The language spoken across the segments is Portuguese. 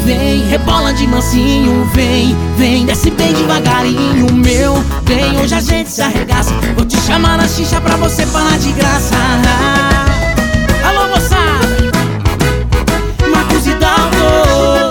vem, rebola de mansinho, vem, vem, desce bem devagarinho, meu bem, hoje a gente se arregaça. Vou te chamar na xixa pra você falar de graça. Alô, moçada, Marcos Hidalgo.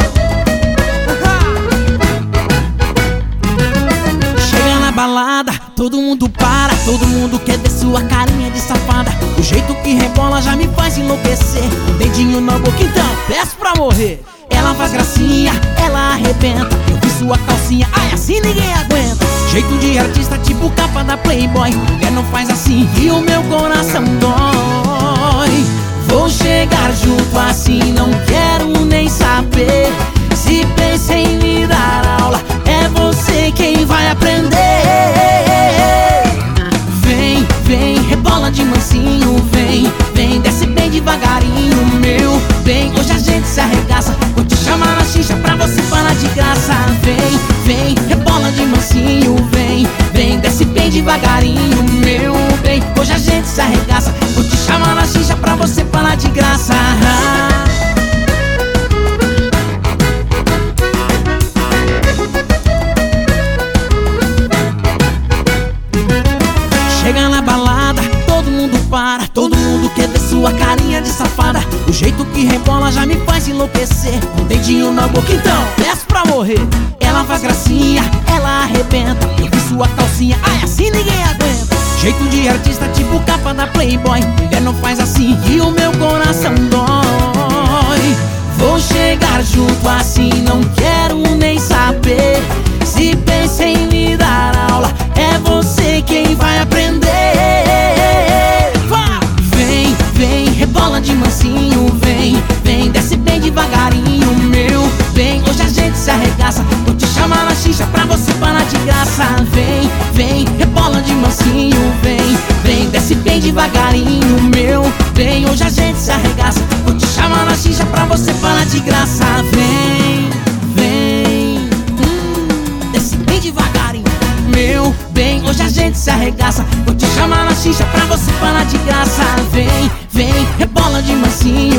Chega na balada, todo mundo para, todo mundo quer ver sua carinha de safada. O jeito que rebola já me faz enlouquecer. O dedinho na boca, então peço pra morrer. Ela faz gracinha, ela arrebenta. Eu vi sua calcinha, ai, assim ninguém aguenta. Jeito de artista, tipo capa da Playboy. Mulher não faz assim e o meu coração dói. Vou chegar junto assim, não quero nem saber. Se pensa em me dar aula, é você quem vai aprender. Vem, vem, rebola de mansinho, vem, vem, desce bem devagarinho, meu bem, hoje a gente se arregaça. Vou te chamar na xixa pra você falar de graça. Vem, vem, rebola de mansinho, vem, vem, desce bem devagarinho, meu bem, hoje a gente se arregaça. Vou te chamar na xixa pra você falar de graça. Chega na balada, todo mundo para, todo mundo quer ver sua carinha de safada. O jeito que rebola já me faz enlouquecer. Um dedinho na boca, então peço pra morrer. Ela faz gracinha, ela arrebenta. Eu vi sua calcinha, ai, assim ninguém aguenta. Jeito de artista, tipo capa da Playboy. Mulher não faz assim e o meu coração dói. Vou chegar junto assim, não quero nem saber. Se pensa em me dar aula, é você quem vai aprender. Vem, vem, rebola de mansinho, vem, vem, desce bem devagarinho, meu bem, hoje a gente se arregaça. Vou te chamar na xixa pra você falar de graça. Vem, vem, rebola de mansinho, vem, vem, desce bem devagarinho, meu bem, hoje a gente se arregaça. Vou te chamar na xixa pra você falar de graça. Vem, vem, desce bem devagarinho, meu bem, hoje a gente se arregaça. Vou te chamar na xixa pra você falar de graça. Vem, vem, rebola de mansinho,